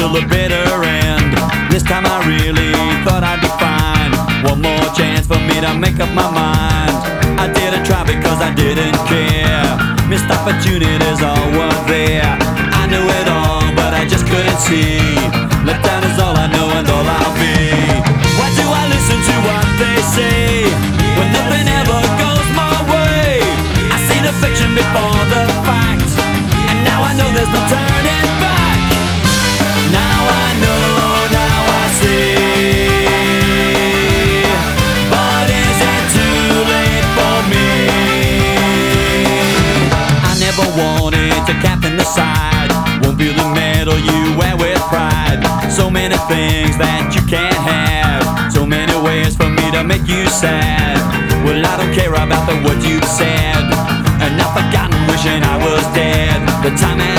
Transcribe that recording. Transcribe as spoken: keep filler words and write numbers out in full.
till the bitter end. This time I really thought I'd be fine. One more chance for me to make up my mind. I didn't try because I didn't care. Missed opportunities all were there. I knew it all, but I just couldn't see. Let down is all I know and all I'll be. Why do I listen to what they say when nothing ever goes my way? I seen the fiction before the fact, and now I know there's no turning back. Now I know, now I see. But is it too late for me? I never wanted to captain the side. Won't feel the medal you wear with pride. So many things that you can't have. So many ways for me to make you sad. Well, I don't care about the words you've said, and I've forgotten wishing I was dead. The time